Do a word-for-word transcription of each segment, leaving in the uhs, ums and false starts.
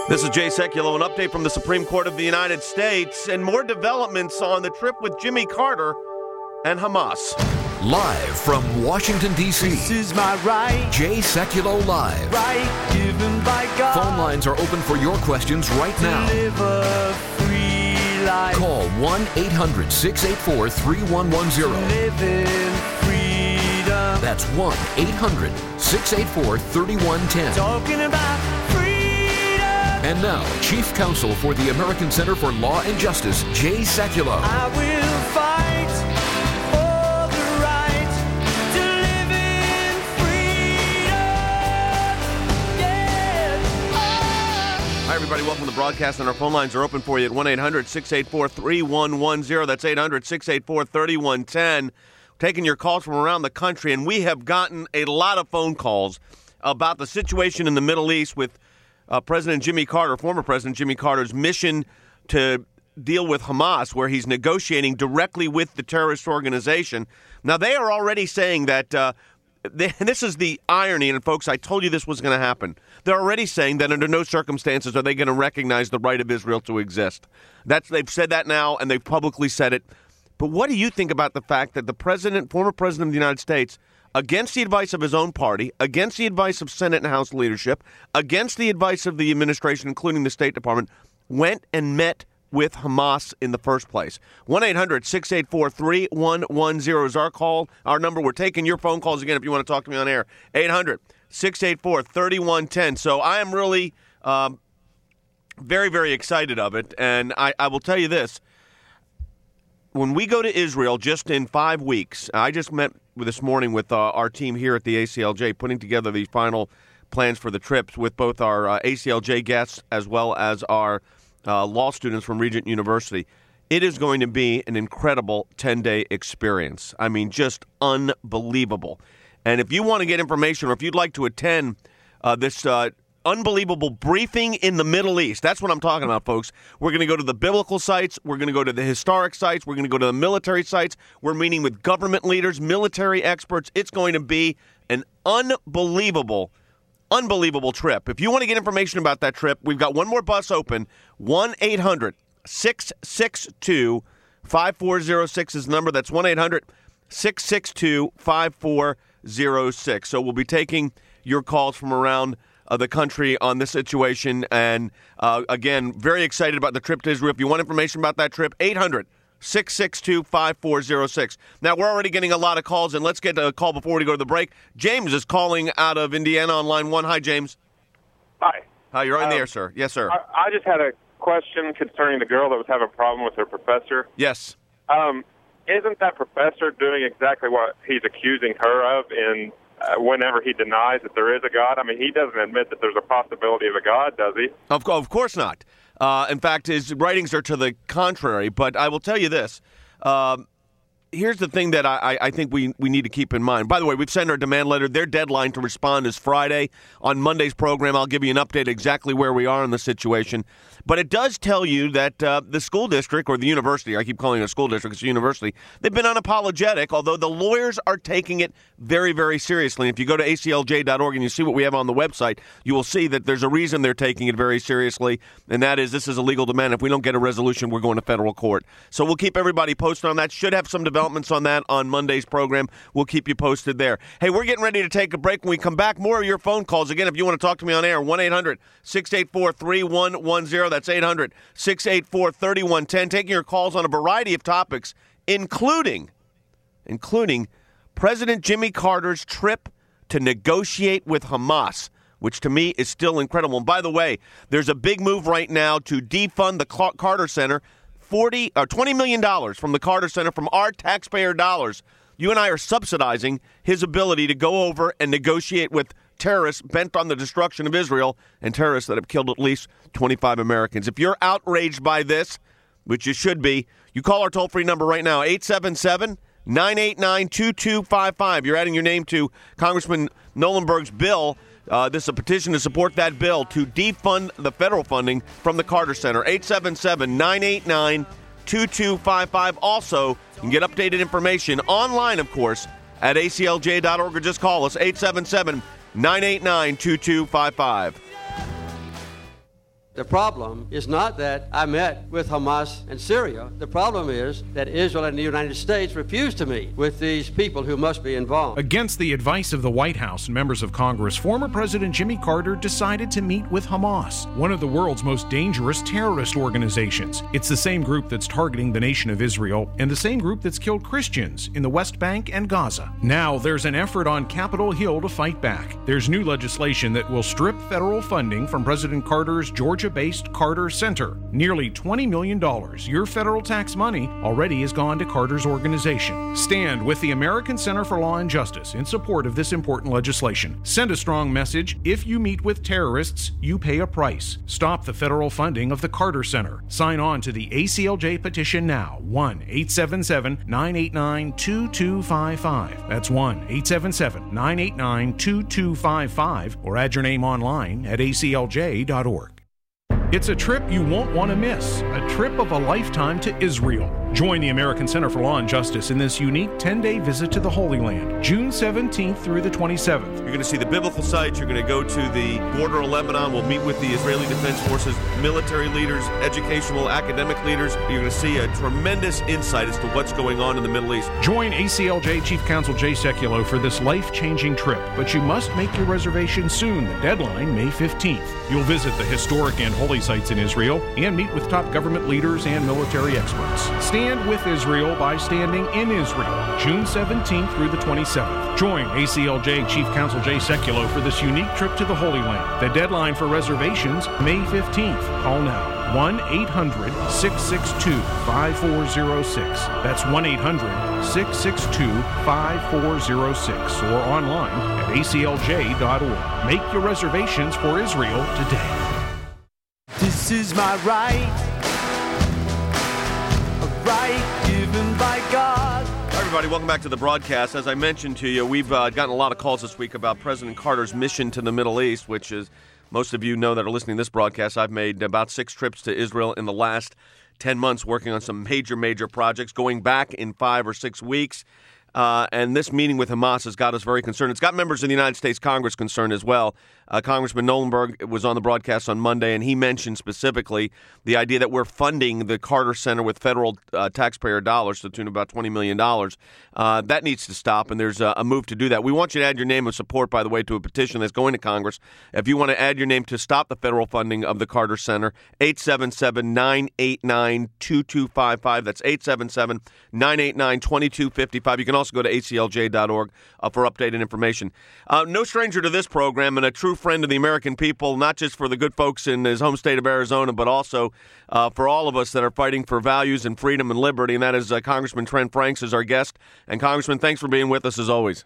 This is Jay Sekulow, an update from the Supreme Court of the United States, and more developments on the trip with Jimmy Carter and Hamas. Live from Washington, D C, This is my right, Jay Sekulow Live. right given by God. Phone lines are open for your questions right to now. live a free life. Call one eight hundred six eight four three one one zero. Live in freedom. That's one eight hundred six eight four three one one zero. Talking about freedom. And now, Chief Counsel for the American Center for Law and Justice, Jay Sekulow. I will fight for the right to live in freedom. Yeah. Hi, everybody. Welcome to the broadcast, and our phone lines are open for you at one eight hundred six eight four three one one zero. That's eight hundred six eight four three one one zero. Taking your calls from around the country, and we have gotten a lot of phone calls about the situation in the Middle East with uh, President Jimmy Carter, former President Jimmy Carter's mission to deal with Hamas, where he's negotiating directly with the terrorist organization. Now, they are already saying that, uh, they, and this is the irony, and folks, I told you this was going to happen. They're already saying that under no circumstances are they going to recognize the right of Israel to exist. That's They've said that now, and they've publicly said it. But what do you think about the fact that the president, former president of the United States, against the advice of his own party, against the advice of Senate and House leadership, against the advice of the administration, including the State Department, went and met with Hamas in the first place? one eight hundred six eight four three one one zero is our call, our number. We're taking your phone calls again if you want to talk to me on air. eight hundred six eight four three one one zero. So I am really um, very, very excited of it. And I, I will tell you this. When we go to Israel just in five weeks, I just met this morning with uh, our team here at the A C L J, putting together the final plans for the trips with both our uh, A C L J guests as well as our uh, law students from Regent University. It is going to be an incredible ten-day experience. I mean, just unbelievable. And if you want to get information or if you'd like to attend uh, this uh, unbelievable briefing in the Middle East, that's what I'm talking about, folks. We're going to go to the biblical sites. We're going to go to the historic sites. We're going to go to the military sites. We're meeting with government leaders, military experts. It's going to be an unbelievable, unbelievable trip. If you want to get information about that trip, we've got one more bus open. one eight hundred six six two five four zero six is the number. That's one eight hundred six six two five four zero six. So we'll be taking your calls from around Uh, the country on this situation. And uh, again, very excited about the trip to Israel. If you want information about that trip, eight hundred six six two five four zero six. Now, we're already getting a lot of calls, and let's get a call before we go to the break. James is calling out of Indiana on line one. Hi, James. Hi. Hi, you're on Um, the air, sir. Yes, sir. I, I just had a question concerning the girl that was having a problem with her professor. Yes. Um, isn't that professor doing exactly what he's accusing her of in uh, whenever he denies that there is a God? I mean, he doesn't admit that there's a possibility of a God, does he? Of, co- of course not. Uh, in fact, his writings are to the contrary. But I will tell you this. Um, here's the thing that I, I think we, we need to keep in mind. By the way, we've sent our demand letter. Their deadline to respond is Friday. On Monday's program, I'll give you an update exactly where we are in the situation. But it does tell you that uh, the school district, or the university, I keep calling it a school district, it's a university, they've been unapologetic, although the lawyers are taking it very, very seriously. If you go to A C L J dot org and you see what we have on the website, you will see that there's a reason they're taking it very seriously, and that is this is a legal demand. If we don't get a resolution, we're going to federal court. So we'll keep everybody posted on that. Should have some developments on that on Monday's program. We'll keep you posted there. Hey, we're getting ready to take a break. When we come back, more of your phone calls. Again, if you want to talk to me on air, one eight hundred six eight four three one one zero. That's eight hundred six eight four three one one zero. Taking your calls on a variety of topics, including, including President Jimmy Carter's trip to negotiate with Hamas, which to me is still incredible. And by the way, there's a big move right now to defund the Carter Center. forty or twenty million dollars from the Carter Center, from our taxpayer dollars. You and I are subsidizing his ability to go over and negotiate with terrorists bent on the destruction of Israel and terrorists that have killed at least twenty-five Americans. If you're outraged by this, which you should be, you call our toll-free number right now, eight seven seven, nine eight nine, two two five five. You're adding your name to Congressman Nolenberg's bill. Uh, this is a petition to support that bill to defund the federal funding from the Carter Center. eight seven seven, nine eight nine, two two five five. Also, you can get updated information online, of course, at A C L J dot org, or just call us, eight seven seven, nine eight nine, two two five five. The problem is not that I met with Hamas in Syria. The problem is that Israel and the United States refused to meet with these people who must be involved. Against the advice of the White House and members of Congress, former President Jimmy Carter decided to meet with Hamas, one of the world's most dangerous terrorist organizations. It's the same group that's targeting the nation of Israel and the same group that's killed Christians in the West Bank and Gaza. Now there's an effort on Capitol Hill to fight back. There's new legislation that will strip federal funding from President Carter's Georgia-based Carter Center. Nearly twenty million dollars, your federal tax money, already has gone to Carter's organization. Stand with the American Center for Law and Justice in support of this important legislation. Send a strong message. If you meet with terrorists, you pay a price. Stop the federal funding of the Carter Center. Sign on to the A C L J petition now. one eight seven seven, nine eight nine, two two five five. That's one eight seven seven, nine eight nine, two two five five, or add your name online at A C L J dot org. It's a trip you won't want to miss, a trip of a lifetime to Israel. Join the American Center for Law and Justice in this unique ten-day visit to the Holy Land, June seventeenth through the twenty-seventh. You're going to see the biblical sites. You're going to go to the border of Lebanon. We'll meet with the Israeli Defense Forces, military leaders, educational, academic leaders. You're going to see a tremendous insight as to what's going on in the Middle East. Join A C L J Chief Counsel Jay Sekulow for this life-changing trip, but you must make your reservation soon. The deadline, May fifteenth. You'll visit the historic and holy sites in Israel and meet with top government leaders and military experts. Stand with Israel by standing in Israel, June seventeenth through the twenty-seventh. Join A C L J Chief Counsel Jay Sekulow for this unique trip to the Holy Land. The deadline for reservations, May fifteenth. Call now, one eight hundred, six six two, five four zero six. That's one eight hundred, six six two, five four zero six, or online at A C L J dot org. Make your reservations for Israel today. This is my right, a right given by God. Hi, everybody. Welcome back to the broadcast. As I mentioned to you, we've uh, gotten a lot of calls this week about President Carter's mission to the Middle East, which is, most of you know that are listening to this broadcast, I've made about six trips to Israel in the last ten months working on some major, major projects, going back in five or six weeks. Uh, and this meeting with Hamas has got us very concerned. It's got members of the United States Congress concerned as well. Uh, Congressman Nolenberg was on the broadcast on Monday, and he mentioned specifically the idea that we're funding the Carter Center with federal uh, taxpayer dollars to the tune of about twenty million dollars. Uh, that needs to stop, and there's a, a move to do that. We want you to add your name of support, by the way, to a petition that's going to Congress. If you want to add your name to stop the federal funding of the Carter Center, eight seven seven, nine eight nine, two two five five. That's eight seven seven, nine eight nine, two two five five. You can also go to A C L J dot org uh, for updated information. Uh, no stranger to this program and a true friend of the American people, not just for the good folks in his home state of Arizona, but also uh, for all of us that are fighting for values and freedom and liberty, and that is uh, Congressman Trent Franks is our guest. And Congressman, thanks for being with us as always.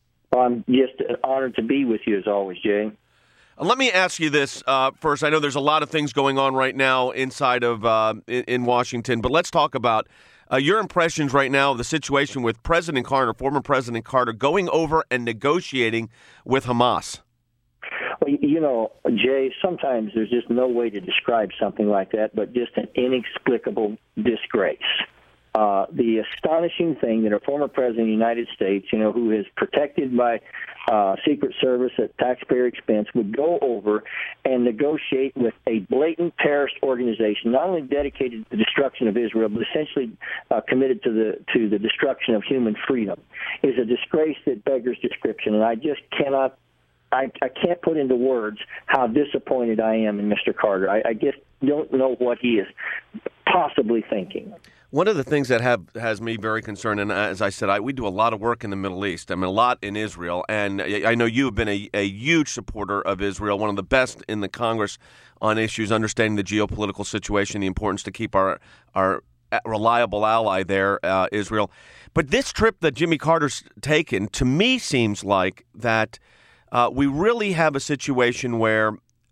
I'm just honored to be with you as always, Jay. Uh, let me ask you this uh, first. I know there's a lot of things going on right now inside of uh, in, in Washington, but let's talk about Uh, your impressions right now of the situation with President Carter, former President Carter, going over and negotiating with Hamas. Well, you know, Jay, sometimes there's just no way to describe something like that but just an inexplicable disgrace. Uh, the astonishing thing that a former president of the United States, you know, who is protected by uh, Secret Service at taxpayer expense, would go over and negotiate with a blatant terrorist organization, not only dedicated to the destruction of Israel, but essentially uh, committed to the to the destruction of human freedom, is a disgrace that beggars description. And I just cannot, I, I can't put into words how disappointed I am in Mister Carter. I, I just don't know what he is possibly thinking. One of the things that have has me very concerned, and as I said, I, we do a lot of work in the Middle East. I mean, a lot in Israel, and I know you have been a, a huge supporter of Israel, one of the best in the Congress on issues, understanding the geopolitical situation, the importance to keep our our reliable ally there, uh, Israel. But this trip that Jimmy Carter's taken, to me, seems like that uh, we really have a situation where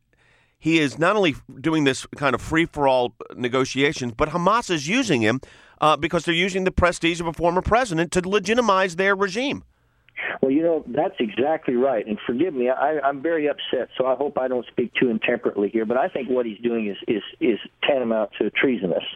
he is not only doing this kind of free-for-all negotiations, but Hamas is using him uh, because they're using the prestige of a former president to legitimize their regime. Well, you know, that's exactly right. And forgive me, I, I'm very upset, so I hope I don't speak too intemperately here. But I think what he's doing is, is, is tantamount to treasonous.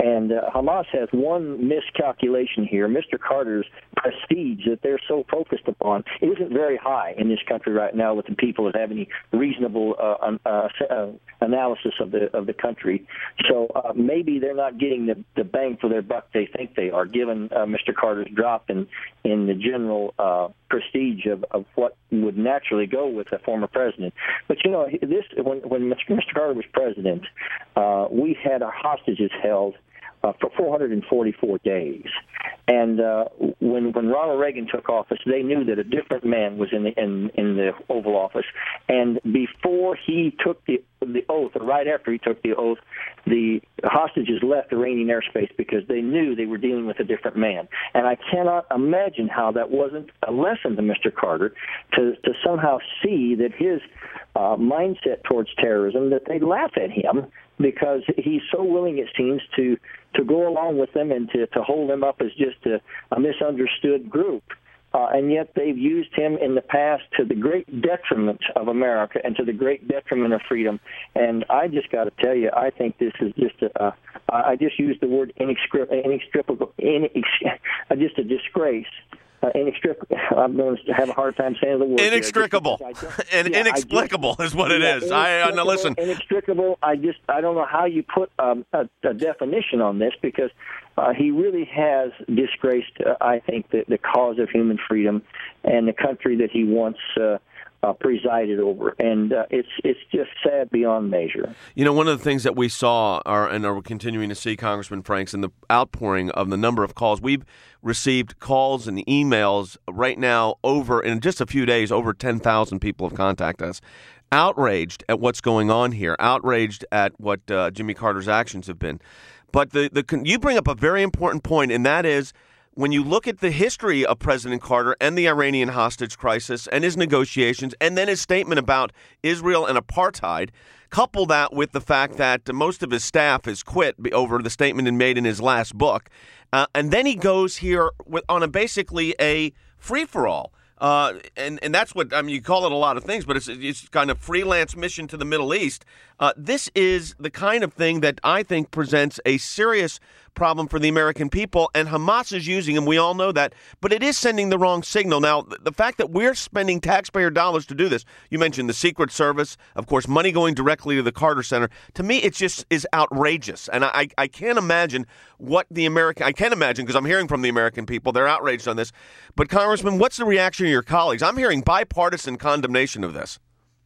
And uh, Hamas has one miscalculation here. Mister Carter's prestige that they're so focused upon isn't very high in this country right now with the people that have any reasonable uh, uh, uh, analysis of the of the country. So uh, maybe they're not getting the, the bang for their buck they think they are, given uh, Mister Carter's drop in, in the general uh, prestige of, of what would naturally go with a former president. But, you know, this when, when Mister Carter was president, uh, we had our hostages held Uh, for four hundred forty-four days, and uh, when when Ronald Reagan took office, they knew that a different man was in the in, in the Oval Office. And before he took the the oath, or right after he took the oath, the hostages left Iranian airspace because they knew they were dealing with a different man. And I cannot imagine how that wasn't a lesson to Mister Carter to to somehow see that his uh, mindset towards terrorism, that they laugh at him because he's so willing, it seems, to to go along with them and to, to hold them up as just a, a misunderstood group. Uh, and yet they've used him in the past to the great detriment of America and to the great detriment of freedom. And I just got to tell you, I think this is just a, uh, I just used the word inextricable, inex- just a disgrace. Uh, inextricable. I'm going to have a hard time saying the word. Inextricable and yeah, inexplicable just, is what it yeah, is. I uh, now listen. Inextricable. I just I don't know how you put um, a, a definition on this because uh, he really has disgraced, uh, I think, the, the cause of human freedom and the country that he once uh, uh, presided over, and uh, it's it's just sad beyond measure. You know, one of the things that we saw, are, and are continuing to see, Congressman Franks, in the outpouring of the number of calls, we've received calls and emails right now over, in just a few days, over ten thousand people have contacted us, outraged at what's going on here, outraged at what uh, Jimmy Carter's actions have been. But the, the you bring up a very important point, and that is, when you look at the history of President Carter and the Iranian hostage crisis and his negotiations and then his statement about Israel and apartheid, couple that with the fact that most of his staff has quit over the statement he made in his last book, uh, and then he goes here with, on a basically a free-for-all. Uh, and, and that's what, I mean, you call it a lot of things, but it's, it's kind of freelance mission to the Middle East. Uh, this is the kind of thing that I think presents a serious problem for the American people, and Hamas is using them. We all know that, but it is sending the wrong signal. Now, the fact that we're spending taxpayer dollars to do this, you mentioned the Secret Service, of course, money going directly to the Carter Center. To me, it just is outrageous, and I, I can't imagine what the American, I can't imagine, because I'm hearing from the American people, they're outraged on this. But, Congressman, what's the reaction of your colleagues? I'm hearing bipartisan condemnation of this.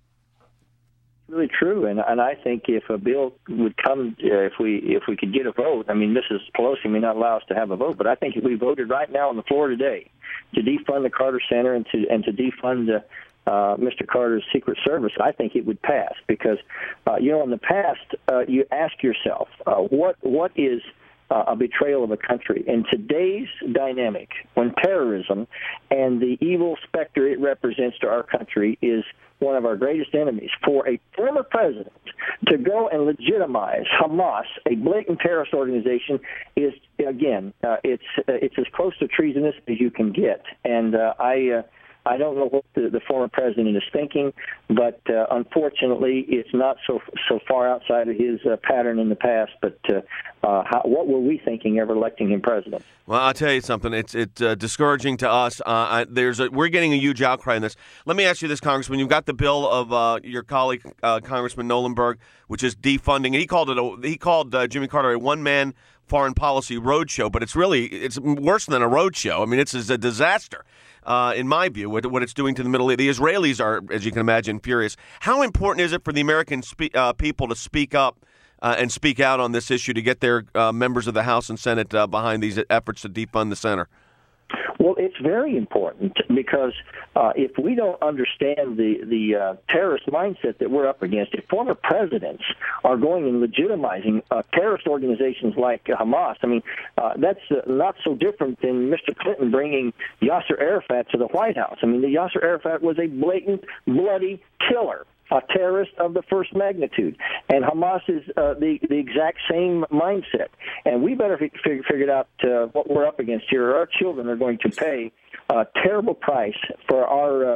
Really true, and and I think if a bill would come, uh, if we if we could get a vote, I mean, Missus Pelosi may not allow us to have a vote, but I think if we voted right now on the floor today to defund the Carter Center and to and to defund uh, uh, Mister Carter's Secret Service, I think it would pass because, uh, you know, in the past, uh, you ask yourself, uh, what what is Uh, a betrayal of a country. In today's dynamic, when terrorism and the evil specter it represents to our country is one of our greatest enemies, for a former president to go and legitimize Hamas, a blatant terrorist organization, is, again, uh, it's uh, it's as close to treasonous as you can get. And uh, I... Uh, I don't know what the, the former president is thinking, but uh, unfortunately, it's not so so far outside of his uh, pattern in the past. But uh, uh, how, what were we thinking ever electing him president? Well, I'll tell you something. It's it's uh, discouraging to us. Uh, I, there's a, we're getting a huge outcry in this. Let me ask you this, Congressman. You've got the bill of uh, your colleague, uh, Congressman Nolenberg, which is defunding. He called it. A, he called uh, Jimmy Carter a one-man foreign policy roadshow, but it's really it's worse than a roadshow. I mean, it's, it's a disaster. Uh, in my view, what, what it's doing to the Middle East. The Israelis are, as you can imagine, furious. How important is it for the American spe- uh, people to speak up uh, and speak out on this issue to get their uh, members of the House and Senate uh, behind these efforts to defund the center? Well, it's very important because uh, if we don't understand the the uh, terrorist mindset that we're up against, if former presidents are going and legitimizing uh, terrorist organizations like uh, Hamas, I mean, uh, that's uh, not so different than Mister Clinton bringing Yasser Arafat to the White House. I mean, the Yasser Arafat was a blatant, bloody killer, a terrorist of the first magnitude. And Hamas is uh, the, the exact same mindset. And we better f- figure, figure out uh, what we're up against here. Our children are going to pay a terrible price for our uh,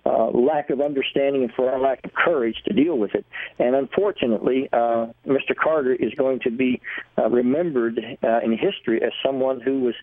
uh, lack of understanding and for our lack of courage to deal with it. And unfortunately, uh, Mister Carter is going to be uh, remembered uh, in history as someone who was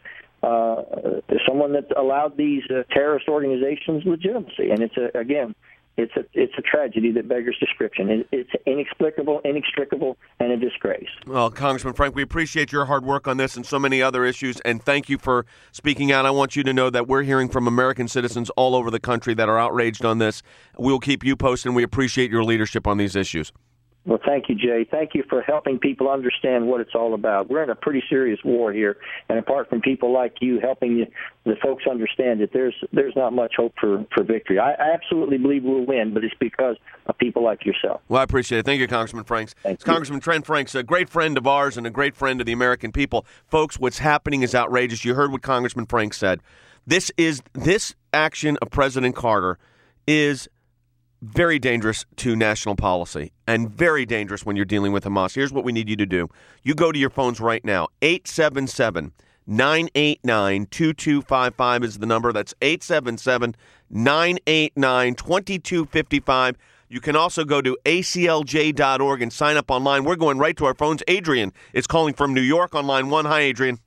uh, someone that allowed these uh, terrorist organizations legitimacy. And it's, a, again, It's a it's a tragedy that beggars description. It, it's inexplicable, inextricable, and a disgrace. Well, Congressman Frank, we appreciate your hard work on this and so many other issues, and thank you for speaking out. I want you to know that we're hearing from American citizens all over the country that are outraged on this. We'll keep you posted, and we appreciate your leadership on these issues. Well, thank you, Jay. Thank you for helping people understand what it's all about. We're in a pretty serious war here, and apart from people like you helping you, the folks understand that there's there's not much hope for, for victory. I, I absolutely believe we'll win, but it's because of people like yourself. Well, I appreciate it. Thank you, Congressman Franks. Thank you. Congressman Trent Franks, a great friend of ours and a great friend of the American people. Folks, what's happening is outrageous. You heard what Congressman Franks said. This is this action of President Carter is very dangerous to national policy and very dangerous when you're dealing with Hamas. Here's what we need you to do. You go to your phones right now. eight seven seven, nine eight nine, two two five five is the number. That's eight seven seven, nine eight nine, two two five five. You can also go to A C L J dot org and sign up online. We're going right to our phones. Adrian is calling from New York on line one. Hi, Adrian.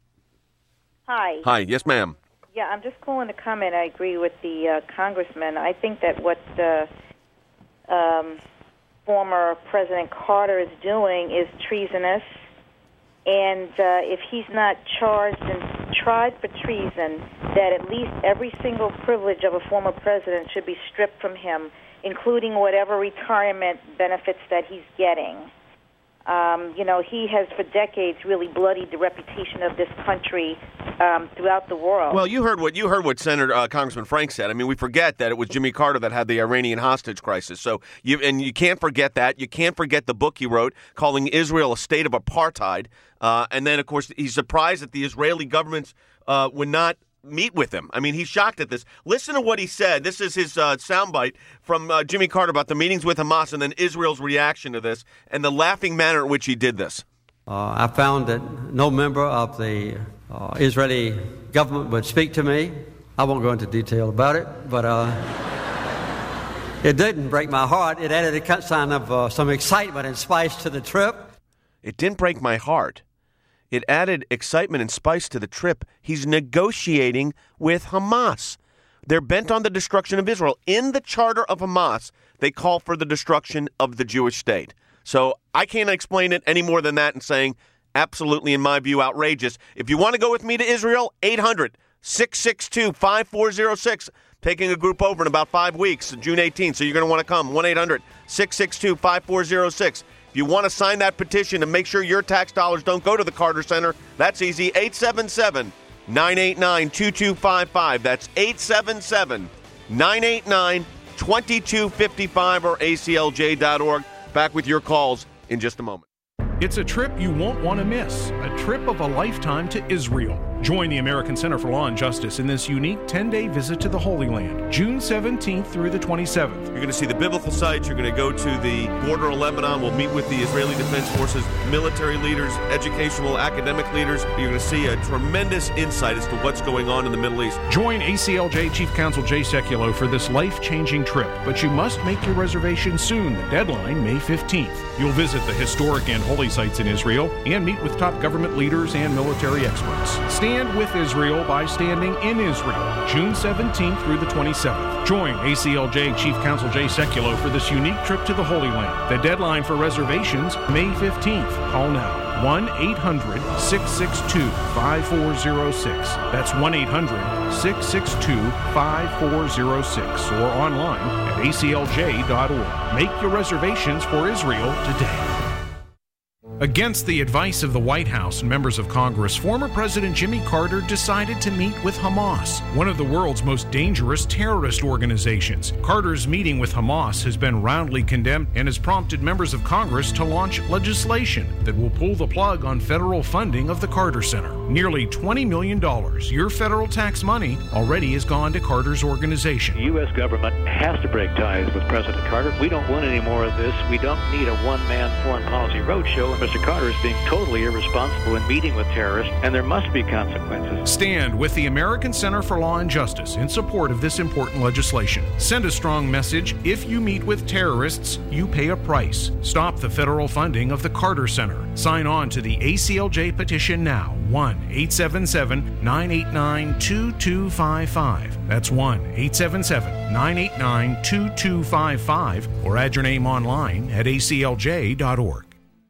Hi. Hi. Yes, ma'am. Yeah, I'm just calling to comment. I agree with the uh, congressman. I think that what uh, um, former President Carter is doing is treasonous. And uh, if he's not charged and tried for treason, that at least every single privilege of a former president should be stripped from him, including whatever retirement benefits that he's getting. Um, you know, he has for decades really bloodied the reputation of this country um, throughout the world. Well, you heard what you heard what Senator uh, Congressman Frank said. I mean, we forget that it was Jimmy Carter that had the Iranian hostage crisis. So, you and you can't forget that. You can't forget the book he wrote calling Israel a state of apartheid. Uh, and then, of course, he's surprised that the Israeli government uh, would not meet with him. I mean, he's shocked at this. Listen to what he said. This is his uh, soundbite from uh, Jimmy Carter about the meetings with Hamas and then Israel's reaction to this and the laughing manner in which he did this. Uh, I found that no member of the uh, Israeli government would speak to me. I won't go into detail about it, but uh, it didn't break my heart. It added a sign of uh, some excitement and spice to the trip. It didn't break my heart. It added excitement and spice to the trip. He's negotiating with Hamas. They're bent on the destruction of Israel. In the charter of Hamas, they call for the destruction of the Jewish state. So I can't explain it any more than that and saying, absolutely, in my view, outrageous. If you want to go with me to Israel, eight hundred, six six two, five four zero six. Taking a group over in about five weeks, June eighteenth. So you're going to want to come. one eight hundred, six six two, five four zero six. If you want to sign that petition and make sure your tax dollars don't go to the Carter Center, that's easy. eight seven seven, nine eight nine, two two five five. That's eight seven seven, nine eight nine, two two five five or A C L J dot org. Back with your calls in just a moment. It's a trip you won't want to miss, a trip of a lifetime to Israel. Join the American Center for Law and Justice in this unique ten-day visit to the Holy Land, June seventeenth through the twenty-seventh. You're going to see the biblical sites. You're going to go to the border of Lebanon. We'll meet with the Israeli Defense Forces, military leaders, educational, academic leaders. You're going to see a tremendous insight as to what's going on in the Middle East. Join A C L J Chief Counsel Jay Sekulow for this life-changing trip, but you must make your reservation soon. The deadline, May fifteenth. You'll visit the historic and holy sites in Israel and meet with top government leaders and military experts. Stand with Israel by standing in Israel, June seventeenth through the twenty-seventh. Join A C L J Chief Counsel Jay Sekulow for this unique trip to the Holy Land. The deadline for reservations, May fifteenth. Call now, one eight hundred, six six two, five four zero six. That's one eight hundred, six six two, five four zero six or online at A C L J dot org. Make your reservations for Israel today. Against the advice of the White House and members of Congress, former President Jimmy Carter decided to meet with Hamas, one of the world's most dangerous terrorist organizations. Carter's meeting with Hamas has been roundly condemned and has prompted members of Congress to launch legislation that will pull the plug on federal funding of the Carter Center. Nearly twenty million dollars, your federal tax money, already has gone to Carter's organization. The U S government has to break ties with President Carter. We don't want any more of this. We don't need a one-man foreign policy roadshow. Mister Carter is being totally irresponsible in meeting with terrorists, and there must be consequences. Stand with the American Center for Law and Justice in support of this important legislation. Send a strong message. If you meet with terrorists, you pay a price. Stop the federal funding of the Carter Center. Sign on to the A C L J petition now. one eight seven seven, nine eight nine, two two five five. That's one eight seven seven, nine eight nine, two two five five. Or add your name online at A C L J dot org.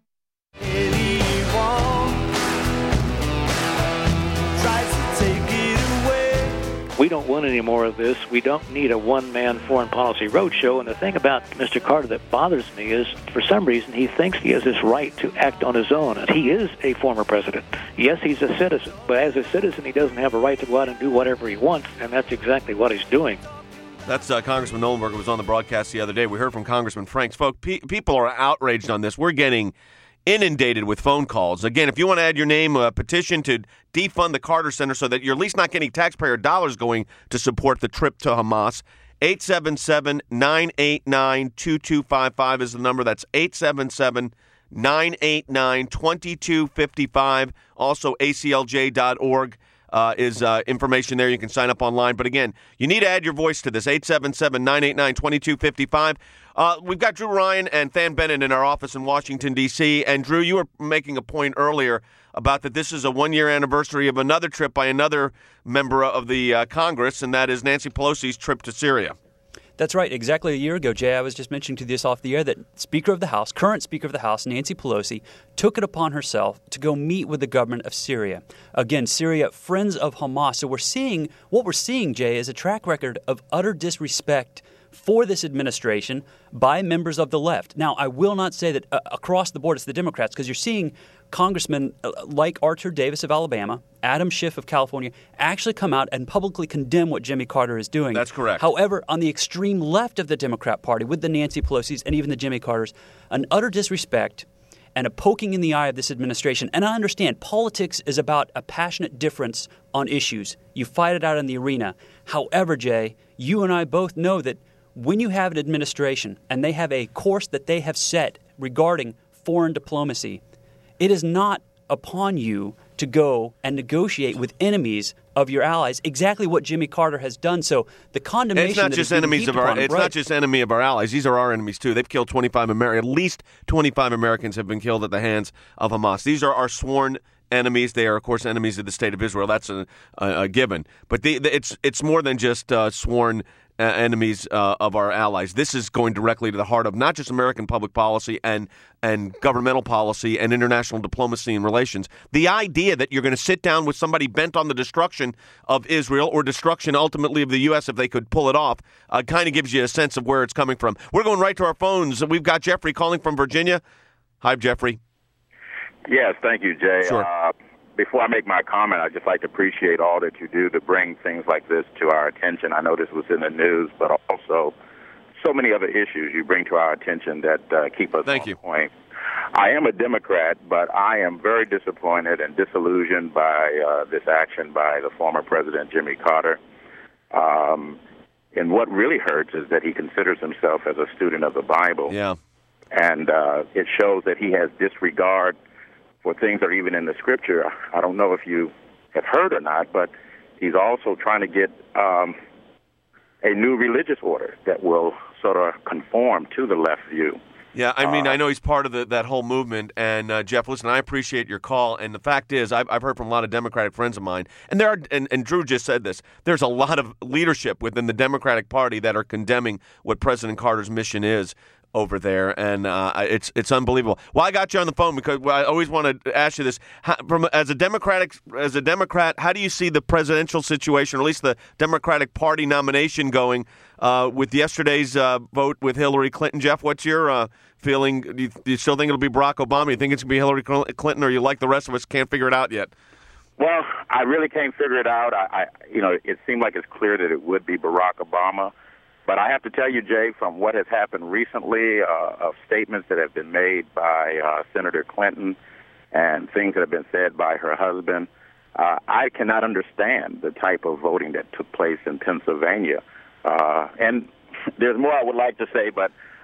We don't want any more of this. We don't need a one-man foreign policy roadshow. And the thing about Mister Carter that bothers me is, for some reason, he thinks he has this right to act on his own. And he is a former president. Yes, he's a citizen. But as a citizen, he doesn't have a right to go out and do whatever he wants. And that's exactly what he's doing. That's uh, Congressman Nolenberg, who was on the broadcast the other day. We heard from Congressman Franks. Folks, pe- people are outraged on this. We're getting inundated with phone calls. Again, if you want to add your name, a petition to defund the Carter Center so that you're at least not getting taxpayer dollars going to support the trip to Hamas, eight seven seven, nine eight nine, two two five five is the number. That's eight seven seven, nine eight nine, two two five five. Also, A C L J dot org. Uh, is uh, information there. You can sign up online. But again, you need to add your voice to this, eight seven seven, nine eight nine, two two five five. Uh, we've got Drew Ryan and Than Bennett in our office in Washington, D C. And, Drew, you were making a point earlier about that this is a one-year anniversary of another trip by another member of the uh, Congress, and that is Nancy Pelosi's trip to Syria. That's right. Exactly a year ago, Jay, I was just mentioning to this off the air that Speaker of the House, current Speaker of the House, Nancy Pelosi, took it upon herself to go meet with the government of Syria. Again, Syria, friends of Hamas. So we're seeing, what we're seeing, Jay, is a track record of utter disrespect for this administration by members of the left. Now, I will not say that uh, across the board it's the Democrats, because you're seeing congressmen uh, like Archer Davis of Alabama, Adam Schiff of California, actually come out and publicly condemn what Jimmy Carter is doing. That's correct. However, on the extreme left of the Democrat Party, with the Nancy Pelosi's and even the Jimmy Carters, an utter disrespect and a poking in the eye of this administration. And I understand politics is about a passionate difference on issues. You fight it out in the arena. However, Jay, you and I both know that when you have an administration and they have a course that they have set regarding foreign diplomacy, it is not upon you to go and negotiate with enemies of your allies, exactly what Jimmy Carter has done. So the condemnation it's not that just is enemies of our upon, it's right. not just enemy of our allies. These are our enemies too. They've killed twenty-five Americans. At least twenty-five Americans have been killed at the hands of Hamas. These are our sworn enemies. They are, of course, enemies of the state of Israel. That's a, a, a given. But the, the, it's it's more than just uh, sworn uh, enemies uh, of our allies. This is going directly to the heart of not just American public policy and and governmental policy and international diplomacy and relations. The idea that you're going to sit down with somebody bent on the destruction of Israel or destruction ultimately of the U S if they could pull it off uh, kind of gives you a sense of where it's coming from. We're going right to our phones. We've got Jeffrey calling from Virginia. Hi, Jeffrey. Yes, thank you, Jay. Sure. Uh, before I make my comment, I'd just like to appreciate all that you do to bring things like this to our attention. I know this was in the news, but also so many other issues you bring to our attention that uh, keep us Thank on you. point. I am a Democrat, but I am very disappointed and disillusioned by uh, this action by the former President Jimmy Carter. Um, and what really hurts is that he considers himself as a student of the Bible. Yeah. And uh, it shows that he has disregard for things that are even in the Scripture. I don't know if you have heard or not, but he's also trying to get um, a new religious order that will sort of conform to the left view. Yeah, I mean, Uh, I know he's part of the, that whole movement. And, uh, Jeff, listen, I appreciate your call. And the fact is, I've, I've heard from a lot of Democratic friends of mine, and there are, and, and Drew just said this, there's a lot of leadership within the Democratic Party that are condemning what President Carter's mission is over there, and uh, it's it's unbelievable. Well, I got you on the phone because I always want to ask you this: how, from as a Democratic as a Democrat, how do you see the presidential situation, or at least the Democratic Party nomination, going uh, with yesterday's uh, vote with Hillary Clinton? Jeff, what's your uh, feeling? Do you, do you still think it'll be Barack Obama? Do you think it's going to be Hillary Clinton, or you like the rest of us can't figure it out yet? Well, I really can't figure it out. I, I you know, it seemed like it's clear that it would be Barack Obama. But I have to tell you, Jay, from what has happened recently, uh, of statements that have been made by uh, Senator Clinton and things that have been said by her husband, uh, I cannot understand the type of voting that took place in Pennsylvania. Uh, and there's more I would like to say, but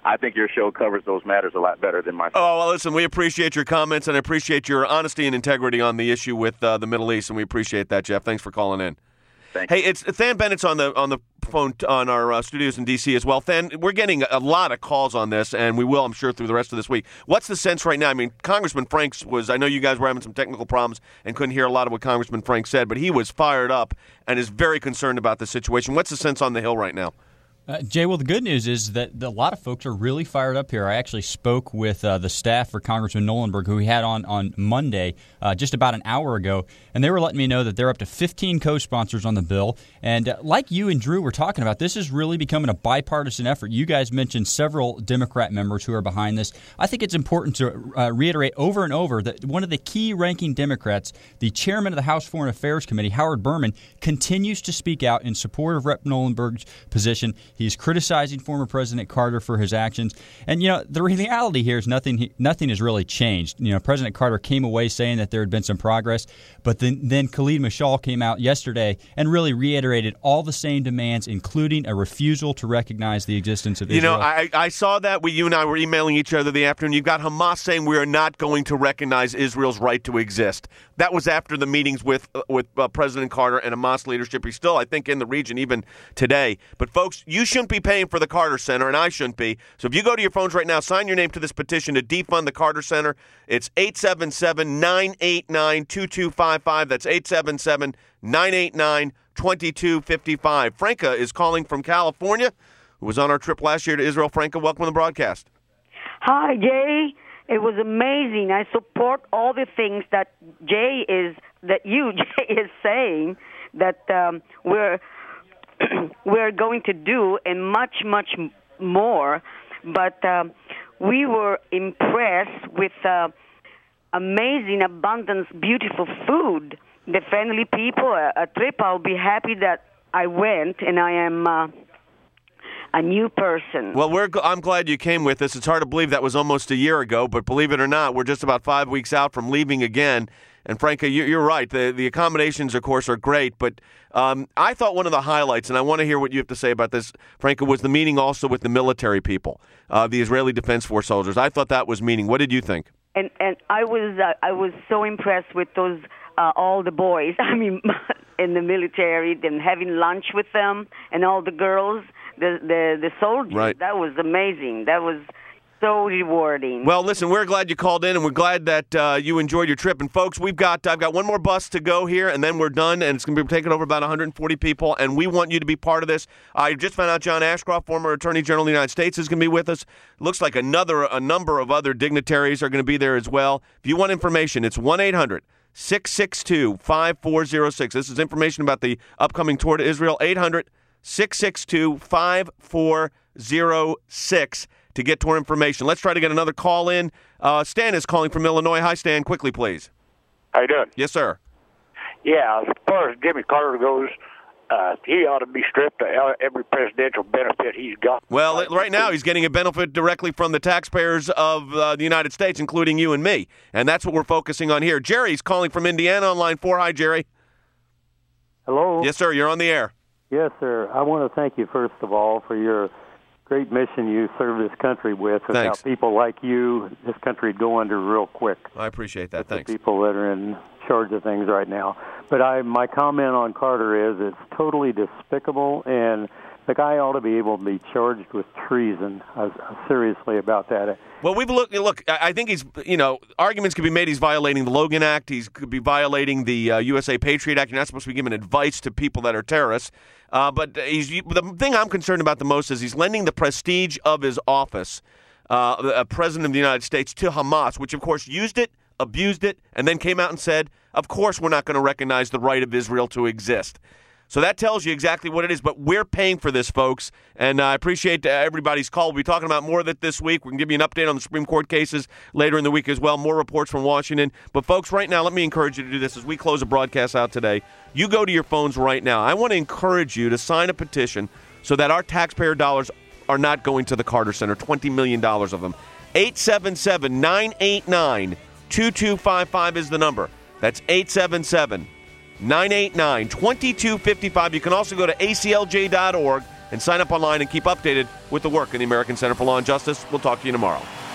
I think your show covers those matters a lot better than mine. Oh, well, listen, we appreciate your comments, and I appreciate your honesty and integrity on the issue with uh, the Middle East, and we appreciate that, Jeff. Thanks for calling in. Thank hey, it's Than Bennett's on the on the phone on our uh, studios in D C as well. Than, we're getting a lot of calls on this, and we will, I'm sure, through the rest of this week. What's the sense right now? I mean, Congressman Franks was, I know you guys were having some technical problems and couldn't hear a lot of what Congressman Franks said, but he was fired up and is very concerned about the situation. What's the sense on the Hill right now? Uh, Jay, well, the good news is that a lot of folks are really fired up here. I actually spoke with uh, the staff for Congressman Nolenberg, who we had on on Monday, uh, just about an hour ago, and they were letting me know that they're up to fifteen co-sponsors on the bill. And uh, like you and Drew were talking about, this is really becoming a bipartisan effort. You guys mentioned several Democrat members who are behind this. I think it's important to uh, reiterate over and over that one of the key ranking Democrats, the chairman of the House Foreign Affairs Committee, Howard Berman, continues to speak out in support of Representative Nolenberg's position. He's criticizing former President Carter for his actions. And, you know, the reality here is nothing nothing has really changed. You know, President Carter came away saying that there had been some progress, but then, then Khalid Mashal came out yesterday and really reiterated all the same demands, including a refusal to recognize the existence of you Israel. You know, I, I saw that. We, you and I were emailing each other the afternoon. You've got Hamas saying we are not going to recognize Israel's right to exist. That was after the meetings with, uh, with uh, President Carter and Hamas leadership. He's still, I think, in the region even today. But, folks, you shouldn't be paying for the Carter Center, and I shouldn't be. So if you go to your phones right now, sign your name to this petition to defund the Carter Center. It's eight seven seven, nine eight nine, two two five five. That's eight seven seven, nine eight nine, two two five five. Franca is calling from California, who was on our trip last year to Israel. Franca, welcome to the broadcast. Hi, Jay. It was amazing. I support all the things that Jay is, that you, Jay, is saying that um, we're we're going to do, and much, much more. But um, we were impressed with uh, amazing abundance, beautiful food. The friendly people, a, a trip I'll be happy that I went, and I am uh, a new person. Well, we're, I'm glad you came with us. It's hard to believe that was almost a year ago, but believe it or not, we're just about five weeks out from leaving again. And, Franca, you're right. The the accommodations, of course, are great. But um, I thought one of the highlights, and I want to hear what you have to say about this, Franca, was the meeting also with the military people, uh, the Israeli Defense Force soldiers. I thought that was meeting. What did you think? And and I was uh, I was so impressed with those uh, all the boys. I mean, in the military, then having lunch with them, and all the girls, the the, the soldiers. Right. That was amazing. That was so rewarding. Well, listen, we're glad you called in, and we're glad that uh, you enjoyed your trip. And, folks, we've got I've got one more bus to go here, and then we're done, and it's going to be taking over about one hundred forty people, and we want you to be part of this. I just found out John Ashcroft, former Attorney General of the United States, is going to be with us. Looks like another a number of other dignitaries are going to be there as well. If you want information, it's one eight hundred six six two five four zero six. This is information about the upcoming tour to Israel, eight hundred six six two five four zero six. To get tour information. Let's try to get another call in. Uh, Stan is calling from Illinois. Hi, Stan. Quickly, please. How you doing? Yes, sir. Yeah, as far as Jimmy Carter goes, uh, he ought to be stripped of every presidential benefit he's got. Well, right now he's getting a benefit directly from the taxpayers of uh, the United States, including you and me. And that's what we're focusing on here. Jerry's calling from Indiana on line four. Hi, Jerry. Hello. Yes, sir. You're on the air. Yes, sir. I want to thank you, first of all, for your great mission you serve this country with. Without Thanks. people like you, this country would go under real quick. I appreciate that. Thanks. The people that are in charge of things right now. But I, my comment on Carter is it's totally despicable, and the guy ought to be able to be charged with treason. I was, I was seriously about that. Well, we've looked. Look, I think he's. You know, arguments could be made. He's violating the Logan Act. He could be violating the uh, U S A Patriot Act. You're not supposed to be giving advice to people that are terrorists. Uh, but he's the thing I'm concerned about the most is he's lending the prestige of his office, uh, the uh, President of the United States, to Hamas, which of course used it, abused it, and then came out and said, "Of course, we're not going to recognize the right of Israel to exist." So that tells you exactly what it is, but we're paying for this, folks, and I appreciate everybody's call. We'll be talking about more of it this week. We can give you an update on the Supreme Court cases later in the week as well, more reports from Washington. But, folks, right now, let me encourage you to do this as we close the broadcast out today. You go to your phones right now. I want to encourage you to sign a petition so that our taxpayer dollars are not going to the Carter Center, twenty million dollars of them. eight seven seven, nine eight nine, two two five five is the number. That's eight seven seven, nine eight nine, two two five five. You can also go to A C L J dot org. and sign up online and keep updated with the work in the American Center for Law and Justice. We'll talk to you tomorrow.